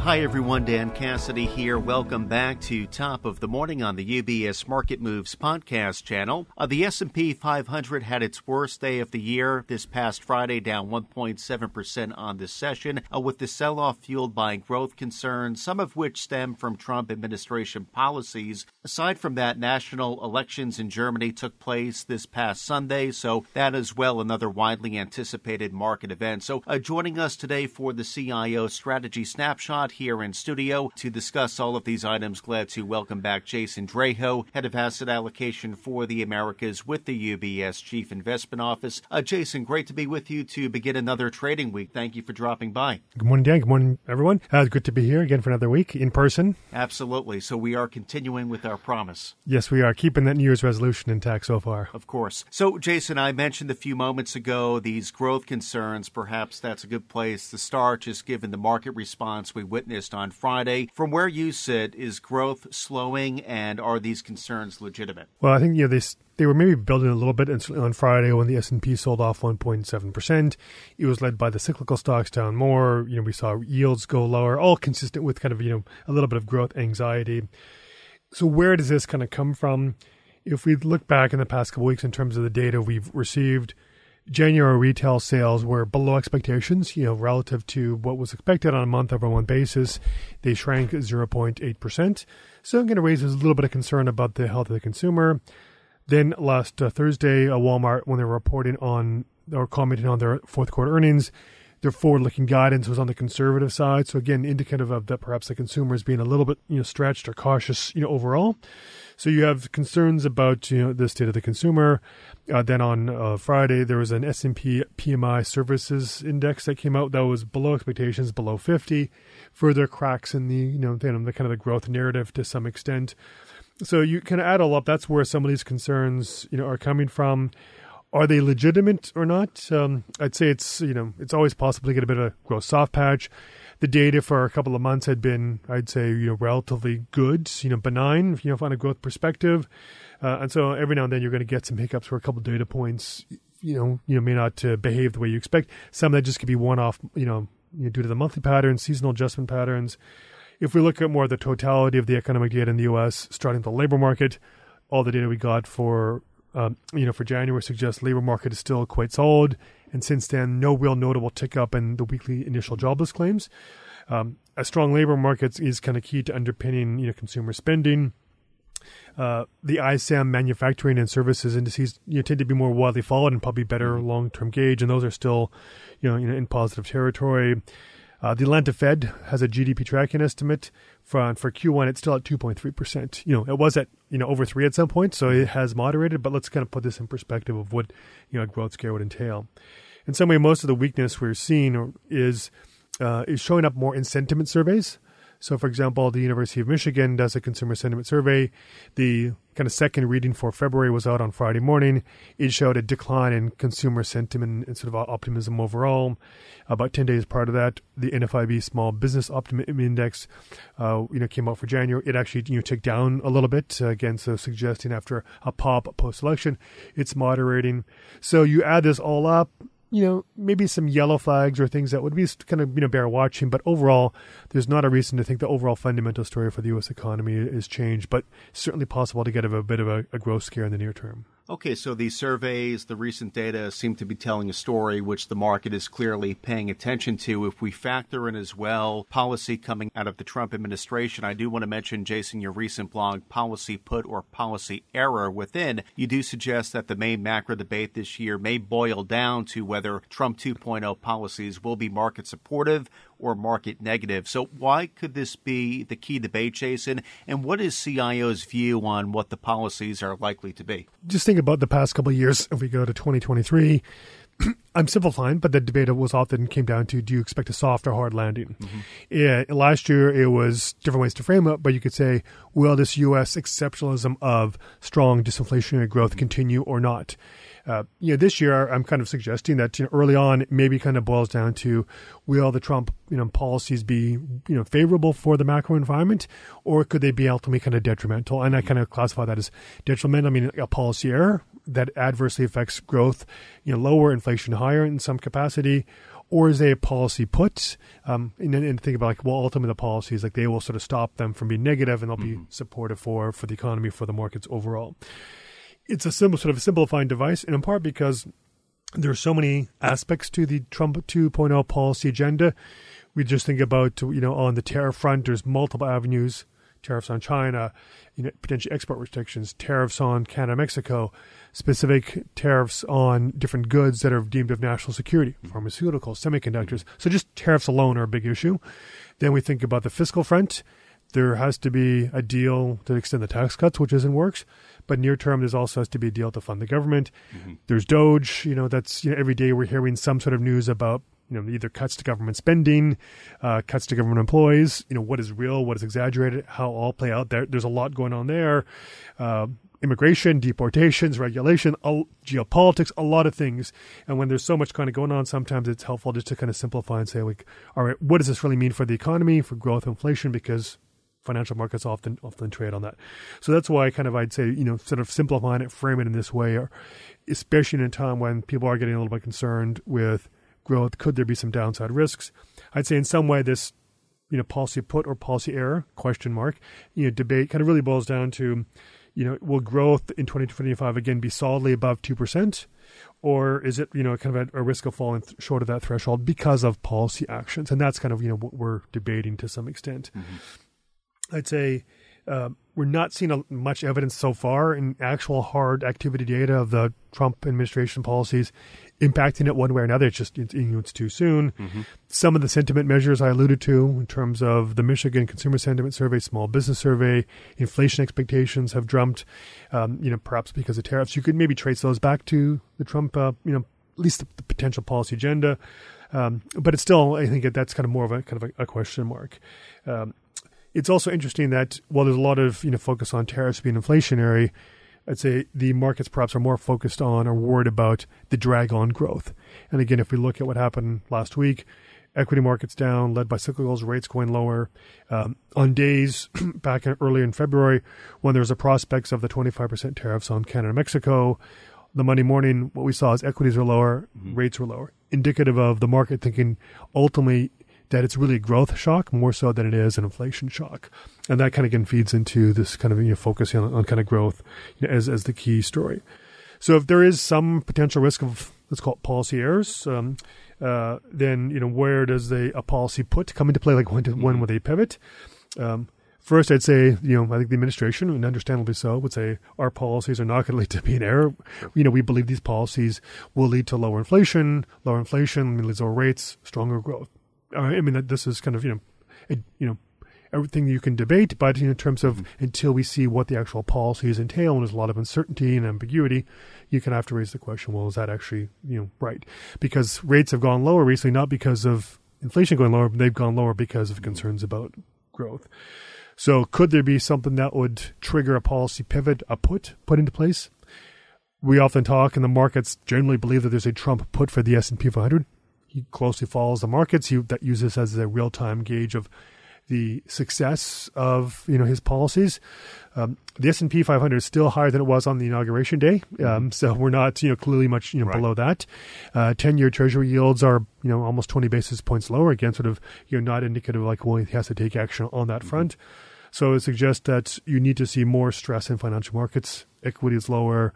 Hi everyone, Dan Cassidy here. Welcome back to Top of the Morning on the UBS Market Moves podcast channel. The S&P 500 had its worst day of the year this past Friday, down 1.7% on this session, with the sell-off fueled by growth concerns, some of which stem from Trump administration policies. Aside from that, national elections in Germany took place this past Sunday, so that is well another widely anticipated market event. So joining us today for the CIO Strategy Snapshot here in studio to discuss all of these items, glad to welcome back Jason Draho, Head of Asset Allocation for the Americas with the UBS Chief Investment Office. Jason, great to be with you to begin another trading week. Thank you for dropping by. Good morning, Dan. Good morning, everyone. Good to be here again for another week in person. Absolutely. So we are continuing with our promise. Yes, we are keeping that New Year's resolution intact so far. Of course. So, Jason, I mentioned a few moments ago these growth concerns. Perhaps that's a good place to start, just given the market response we witnessed on Friday. From where you sit, is growth slowing, and are these concerns legitimate? Well, I think they were maybe building a little bit on Friday when the S&P sold off 1.7%. It was led by the cyclical stocks down more. We saw yields go lower, all consistent with kind of, a little bit of growth anxiety. So where does this kind of come from? If we look back in the past couple of weeks in terms of the data we've received, January retail sales were below expectations, relative to what was expected on a month-over-month basis. They shrank 0.8%. So I'm going to raise a little bit of concern about the health of the consumer. Then last Thursday, Walmart, when they were reporting on or commenting on their fourth quarter earnings, their forward-looking guidance was on the conservative side. So again, indicative of that perhaps the consumer is being a little bit stretched or cautious overall. So you have concerns about the state of the consumer. Then on Friday, there was an S&P PMI Services Index that came out that was below expectations, below 50. Further cracks in the the kind of the growth narrative to some extent. So you kind of add all up. That's where some of these concerns are coming from. Are they legitimate or not? I'd say it's always possible to get a bit of a growth soft patch. The data for a couple of months had been, I'd say, relatively good, benign, on a growth perspective. And so every now and then you're going to get some hiccups where a couple of data points, may not behave the way you expect. Some that just could be one-off, due to the monthly patterns, seasonal adjustment patterns. If we look at more of the totality of the economic data in the U.S., starting with the labor market, all the data we got for January suggests labor market is still quite solid. And since then, no real notable tick up in the weekly initial jobless claims. A strong labor market is kind of key to underpinning, consumer spending. The ISM manufacturing and services indices tend to be more widely followed and probably better long-term gauge. And those are still, in positive territory. The Atlanta Fed has a GDP tracking estimate for Q1. It's still at 2.3%. It was at over 3 at some point, so it has moderated. But let's kind of put this in perspective of what a growth scare would entail. In some way, most of the weakness we're seeing is showing up more in sentiment surveys. So, for example, the University of Michigan does a consumer sentiment survey. The kind of second reading for February was out on Friday morning. It showed a decline in consumer sentiment and sort of optimism overall. About 10 days prior to that, the NFIB Small Business Optimism Index, came out for January. It actually, ticked down a little bit, again, so suggesting after a pop post-election, it's moderating. So you add this all up, maybe some yellow flags or things that would be kind of, bear watching. But overall, there's not a reason to think the overall fundamental story for the U.S. economy is changed, but certainly possible to get a bit of a growth scare in the near term. Okay, so these surveys, the recent data seem to be telling a story which the market is clearly paying attention to. If we factor in as well policy coming out of the Trump administration, I do want to mention, Jason, your recent blog, Policy Put or Policy Error Within. You do suggest that the main macro debate this year may boil down to whether Trump 2.0 policies will be market supportive or market negative. So why could this be the key debate, Jason? And what is CIO's view on what the policies are likely to be? Just think about the past couple of years. If we go to 2023, I'm simplifying, but the debate came down to, do you expect a soft or hard landing? Mm-hmm. Yeah, last year, it was different ways to frame it, but you could say, will this U.S. exceptionalism of strong disinflationary growth continue or not? This year, I'm kind of suggesting that early on, it maybe kind of boils down to, will the Trump policies be favorable for the macro environment, or could they be ultimately kind of detrimental? And I kind of classify that as detrimental. I mean, a policy error that adversely affects growth, lower inflation, higher in some capacity, or is they a policy put? And think about like, well, ultimately the policies, like they will sort of stop them from being negative, and they'll be supportive for the economy, for the markets overall. It's a simplifying device, and in part because there are so many aspects to the Trump 2.0 policy agenda. We just think about, on the tariff front, there's multiple avenues: tariffs on China, potential export restrictions, tariffs on Canada, Mexico, specific tariffs on different goods that are deemed of national security, pharmaceuticals, semiconductors. So just tariffs alone are a big issue. Then we think about the fiscal front. There has to be a deal to extend the tax cuts, which is in works. But near term, there's also has to be a deal to fund the government. There's DOGE. That's every day we're hearing some sort of news about either cuts to government spending, cuts to government employees. What is real, what is exaggerated, how all play out. There's a lot going on there. Immigration, deportations, regulation, geopolitics, a lot of things. And when there's so much kind of going on, sometimes it's helpful just to kind of simplify and say, like, all right, what does this really mean for the economy, for growth, inflation? Because financial markets often trade on that. So that's why I'd say, sort of simplifying it, frame it in this way, or especially in a time when people are getting a little bit concerned with growth, could there be some downside risks? I'd say in some way this, policy put or policy error, debate kind of really boils down to, will growth in 2025 again be solidly above 2%? Or is it, kind of a risk of falling short of that threshold because of policy actions? And that's kind of, what we're debating to some extent. I'd say we're not seeing much evidence so far in actual hard activity data of the Trump administration policies impacting it one way or another. It's just, it's too soon. Some of the sentiment measures I alluded to in terms of the Michigan Consumer Sentiment Survey, Small Business Survey, inflation expectations have jumped, perhaps because of tariffs. You could maybe trace those back to the Trump, at least the potential policy agenda. But it's still, I think that's kind of more of a question mark. It's also interesting that while there's a lot of focus on tariffs being inflationary, I'd say the markets perhaps are more focused on or worried about the drag on growth. And again, if we look at what happened last week, equity markets down, led by cyclicals, rates going lower. On days back earlier in February, when there was a prospects of the 25% tariffs on Canada and Mexico, the Monday morning, what we saw is equities were lower, rates were lower, indicative of the market thinking ultimately that it's really a growth shock more so than it is an inflation shock. And that kind of again feeds into this kind of focusing on kind of growth as the key story. So if there is some potential risk of, let's call it policy errors, then where does a policy put come into play? Like when will they pivot? First, I'd say, I think the administration, and understandably so, would say our policies are not going to lead to be an error. We believe these policies will lead to lower inflation leads to lower rates, stronger growth. I mean, that this is kind of, everything you can debate, but in terms of until we see what the actual policies entail, and there's a lot of uncertainty and ambiguity, you can have to raise the question, well, is that actually, right? Because rates have gone lower recently, not because of inflation going lower, but they've gone lower because of concerns about growth. So could there be something that would trigger a policy pivot, a put into place? We often talk, and the markets generally believe that there's a Trump put for the S&P 500. He closely follows the markets. That uses as a real-time gauge of the success of his policies. The S&P 500 is still higher than it was on the inauguration day, so we're not clearly much below that. 10-year Treasury yields are almost 20 basis points lower. Again, sort of not indicative of like, well, he has to take action on that front. So it suggests that you need to see more stress in financial markets. Equity is lower.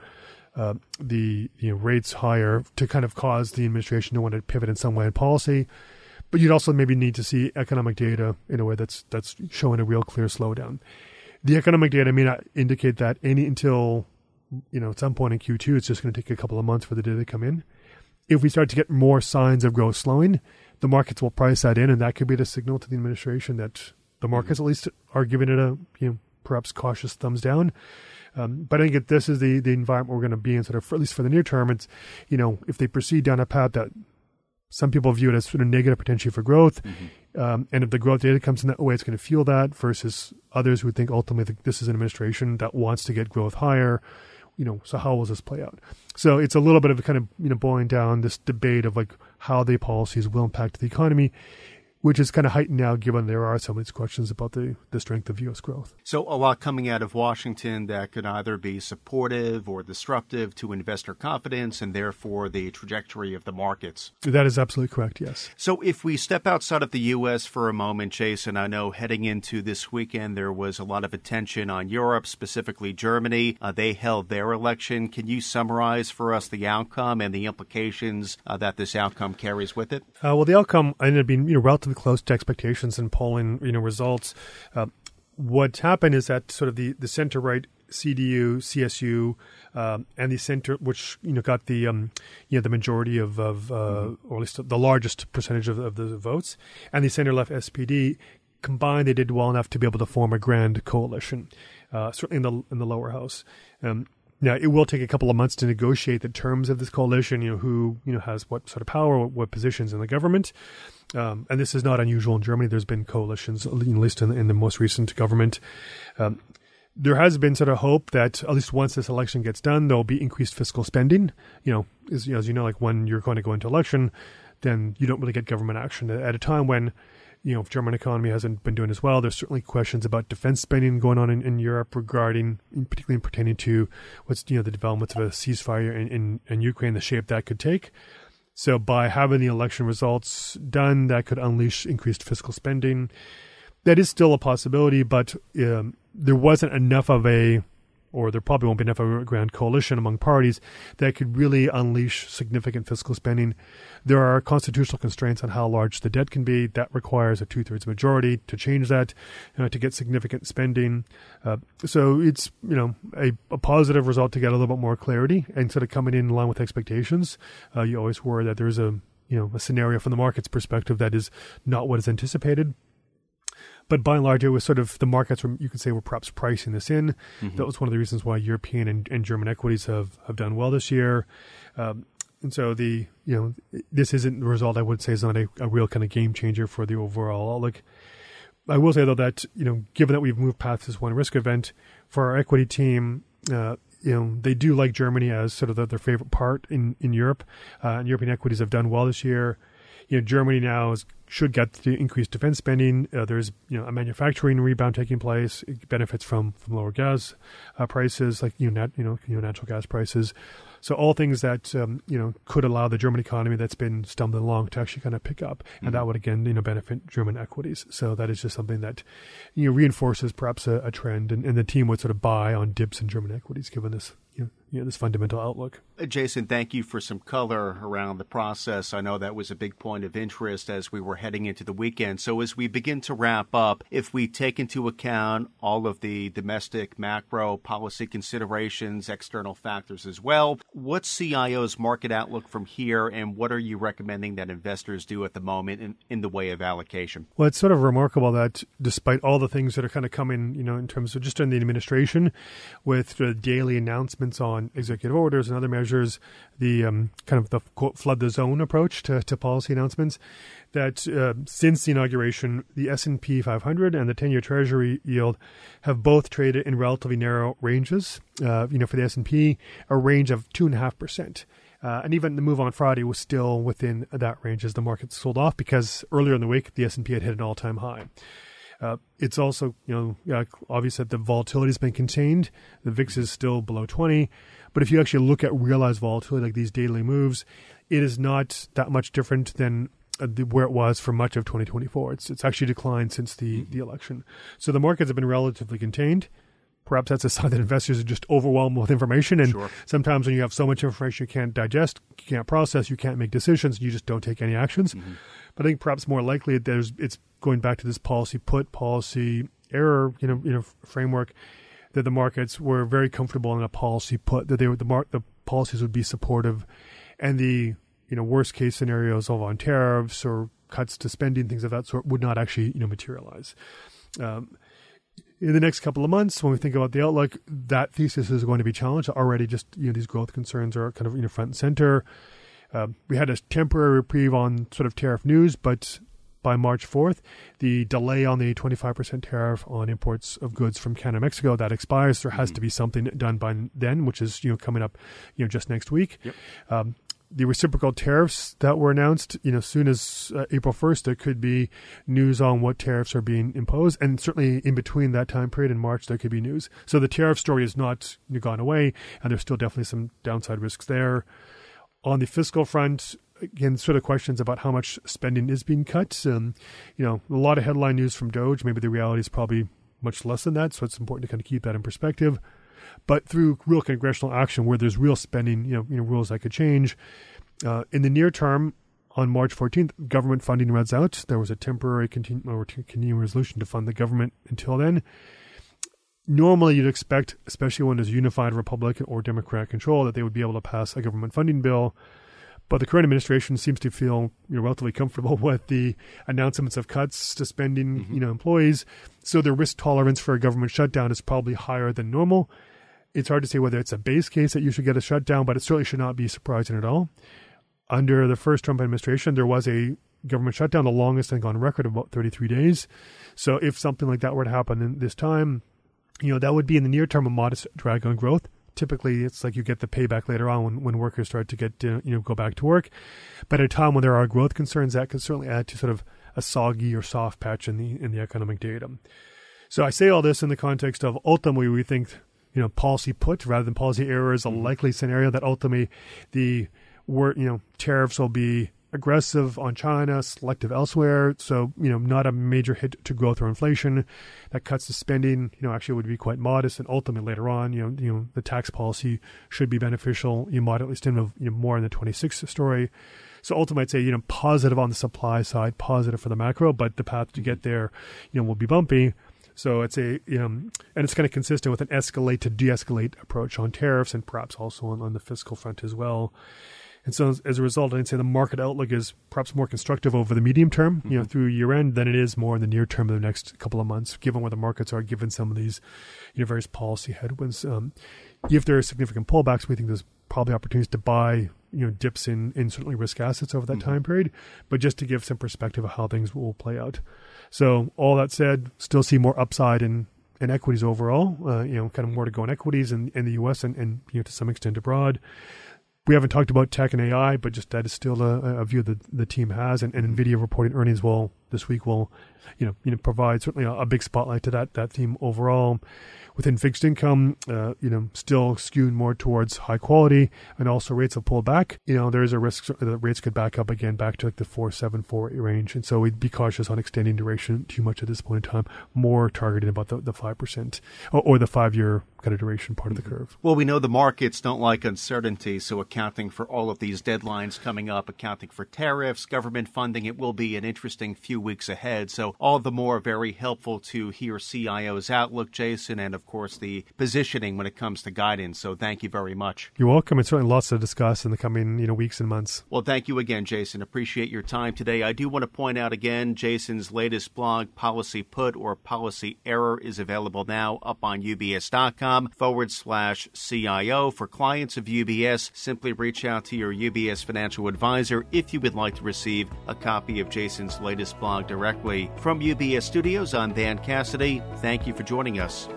The rates higher to kind of cause the administration to want to pivot in some way in policy. But you'd also maybe need to see economic data in a way that's showing a real clear slowdown. The economic data may not indicate that until at some point in Q2. It's just going to take a couple of months for the data to come in. If we start to get more signs of growth slowing, the markets will price that in, and that could be the signal to the administration that the markets at least are giving it a perhaps cautious thumbs down. But I think this is the environment we're going to be in, sort of, at least for the near term. It's, if they proceed down a path that some people view it as sort of negative potentially for growth, and if the growth data comes in that way, it's going to fuel that, versus others who think ultimately this is an administration that wants to get growth higher. So how will this play out? So it's a little bit of a kind of, boiling down this debate of like how the policies will impact the economy. which is kind of heightened now given there are some of these questions about the strength of U.S. growth. So a lot coming out of Washington that could either be supportive or disruptive to investor confidence and therefore the trajectory of the markets. That is absolutely correct, yes. So if we step outside of the U.S. for a moment, Jason, I know heading into this weekend there was a lot of attention on Europe, specifically Germany. They held their election. Can you summarize for us the outcome and the implications that this outcome carries with it? Well, the outcome ended up being relatively close to expectations in polling results. What happened is that sort of the center-right CDU, CSU, and the center, which got the the majority of or at least the largest percentage of the votes, and the center-left SPD combined, they did well enough to be able to form a grand coalition, certainly in the lower house. Now, it will take a couple of months to negotiate the terms of this coalition, who has what sort of power, what positions in the government. And this is not unusual in Germany. There's been coalitions, at least in the most recent government. There has been sort of hope that at least once this election gets done, there'll be increased fiscal spending. As you know, like when you're going to go into election, then you don't really get government action at a time when if German economy hasn't been doing as well. There's certainly questions about defense spending going on in Europe regarding, particularly pertaining to what's, the developments of a ceasefire in Ukraine, the shape that could take. So by having the election results done, that could unleash increased fiscal spending. That is still a possibility, but there wasn't enough of there probably won't be enough of a grand coalition among parties that could really unleash significant fiscal spending. There are constitutional constraints on how large the debt can be. That requires a 2/3 majority to change that, to get significant spending. So it's, a positive result to get a little bit more clarity and sort of coming in line with expectations. You always worry that there's a scenario from the market's perspective that is not what is anticipated. But by and large, it was sort of the markets you could say were perhaps pricing this in. Mm-hmm. That was one of the reasons why European and German equities have done well this year. And so this isn't the result, I would say, is not a real kind of game changer for the overall outlook. I will say, though, that, given that we've moved past this one risk event, for our equity team, they do like Germany as sort of their favorite part in Europe. And European equities have done well this year. Germany now should get the increased defense spending. There's a manufacturing rebound taking place. It benefits from lower gas prices, like natural gas prices. So all things that could allow the German economy that's been stumbling along to actually kind of pick up, and that would again benefit German equities. So that is just something that reinforces perhaps a trend, and the team would sort of buy on dips in German equities given this this fundamental outlook. Jason, thank you for some color around the process. I know that was a big point of interest as we were heading into the weekend. So as we begin to wrap up, if we take into account all of the domestic macro policy considerations, external factors as well, what's CIO's market outlook from here, and what are you recommending that investors do at the moment in the way of allocation? Well, it's sort of remarkable that despite all the things that are kind of coming, in terms of just in the administration, with the daily announcements on executive orders and other measures, the kind of the quote, flood the zone approach to policy announcements, that since the inauguration, the S&P 500 and the 10-year Treasury yield have both traded in relatively narrow ranges. For the S&P, a range of 2.5%. And even the move on Friday was still within that range as the market sold off, because earlier in the week, the S&P had hit an all-time high. It's also, obvious that the volatility has been contained. The VIX is still below 20. But if you actually look at realized volatility, like these daily moves, it is not that much different than where it was for much of 2024. It's actually declined since the election. So the markets have been relatively contained. Perhaps that's a sign that investors are just overwhelmed with information. And sometimes when you have so much information you can't digest, you can't process, you can't make decisions, you just don't take any actions. Mm-hmm. But I think perhaps more likely it's going back to this policy error, framework, that the markets were very comfortable in a policy put, that the policies would be supportive, and the worst case scenarios on tariffs or cuts to spending, things of that sort, would not actually materialize. In the next couple of months, when we think about the outlook, that thesis is going to be challenged. Already just, these growth concerns are kind of, front and center. We had a temporary reprieve on sort of tariff news, but by March 4th, the delay on the 25% tariff on imports of goods from Canada and Mexico, that expires. There has to be something done by then, which is, coming up, just next week. Yep. the reciprocal tariffs that were announced, as soon as April 1st, there could be news on what tariffs are being imposed. And certainly in between that time period in March, there could be news. So the tariff story is not gone away, and there's still definitely some downside risks there. On the fiscal front, again, sort of questions about how much spending is being cut. A lot of headline news from DOGE. Maybe the reality is probably much less than that. So it's important to kind of keep that in perspective. But through real congressional action where there's real spending, rules that could change. In the near term, on March 14th, government funding runs out. There was a temporary continuing resolution to fund the government until then. Normally, you'd expect, especially when there's unified Republican or Democrat control, that they would be able to pass a government funding bill. But the current administration seems to feel relatively comfortable with the announcements of cuts to spending, employees. So their risk tolerance for a government shutdown is probably higher than normal. It's hard to say whether it's a base case that you should get a shutdown, but it certainly should not be surprising at all. Under the first Trump administration, there was a government shutdown, the longest thing on record, of about 33 days. So if something like that were to happen in this time, that would be in the near term a modest drag on growth. Typically, it's like you get the payback later on when workers start to get go back to work. But at a time when there are growth concerns, that could certainly add to sort of a soggy or soft patch in the economic data. So I say all this in the context of ultimately we think policy put rather than policy error is a likely scenario that ultimately the tariffs will be aggressive on China, selective elsewhere. So, not a major hit to growth or inflation. That cuts the spending, actually would be quite modest. And ultimately later on, the tax policy should be beneficial, moderately stimulative, more in the 26 story. So ultimately I'd say, positive on the supply side, positive for the macro, but the path to get there, will be bumpy. So it's and it's kind of consistent with an escalate to de-escalate approach on tariffs and perhaps also on the fiscal front as well. And so as a result, I'd say the market outlook is perhaps more constructive over the medium term, through year end than it is more in the near term of the next couple of months, given where the markets are, given some of these, various policy headwinds. If there are significant pullbacks, we think there's probably opportunities to buy, dips in certainly risk assets over that time period, but just to give some perspective of how things will play out. So all that said, still see more upside in equities overall, kind of more to go in equities in the U.S. and to some extent abroad. We haven't talked about tech and AI, but just that is still a view that the team has, and NVIDIA reporting earnings this week will provide certainly a big spotlight to that theme overall. Within fixed income, still skewing more towards high quality, and also rates have pulled back. There is a risk that rates could back up again back to like the 4.7, 4.8 range, and so we'd be cautious on extending duration too much at this point in time. More targeting about the 5% or the 5-year kind of duration part of the curve. Well, we know the markets don't like uncertainty, so accounting for all of these deadlines coming up, accounting for tariffs, government funding, it will be an interesting few weeks ahead. So all the more very helpful to hear CIO's outlook, Jason, and of course the positioning when it comes to guidance. So thank you very much. You're welcome. It's certainly lots to discuss in the coming weeks and months. Well, thank you again, Jason. Appreciate your time today. I do want to point out again, Jason's latest blog, Policy Put or Policy Error, is available now up on ubs.com/CIO. For clients of UBS, simply reach out to your UBS financial advisor if you would like to receive a copy of Jason's latest blog directly. From UBS Studios, I'm Dan Cassidy. Thank you for joining us.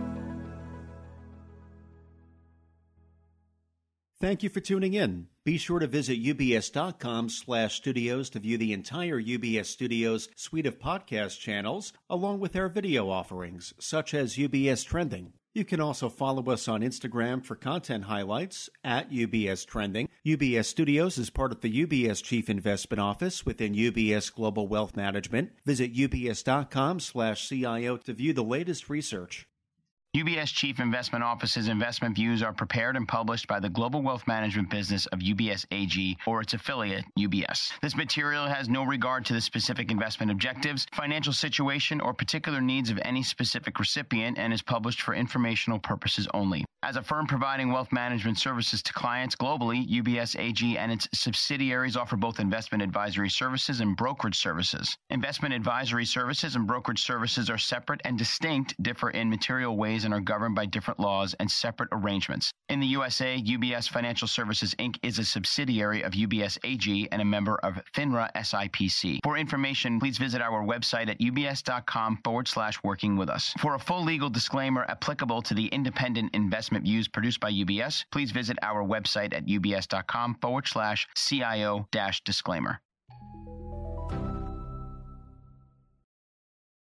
Thank you for tuning in. Be sure to visit ubs.com/studios to view the entire UBS Studios suite of podcast channels, along with our video offerings, such as UBS Trending. You can also follow us on Instagram for content highlights at UBS Trending. UBS Studios is part of the UBS Chief Investment Office within UBS Global Wealth Management. Visit ubs.com/CIO to view the latest research. UBS Chief Investment Office's investment views are prepared and published by the Global Wealth Management business of UBS AG or its affiliate, UBS. This material has no regard to the specific investment objectives, financial situation, or particular needs of any specific recipient and is published for informational purposes only. As a firm providing wealth management services to clients globally, UBS AG and its subsidiaries offer both investment advisory services and brokerage services. Investment advisory services and brokerage services are separate and distinct, differ in material ways and are governed by different laws and separate arrangements. In the USA, UBS Financial Services, Inc. is a subsidiary of UBS AG and a member of FINRA SIPC. For information, please visit our website at ubs.com/working with us. For a full legal disclaimer applicable to the independent investment views produced by UBS, please visit our website at ubs.com/CIO-disclaimer.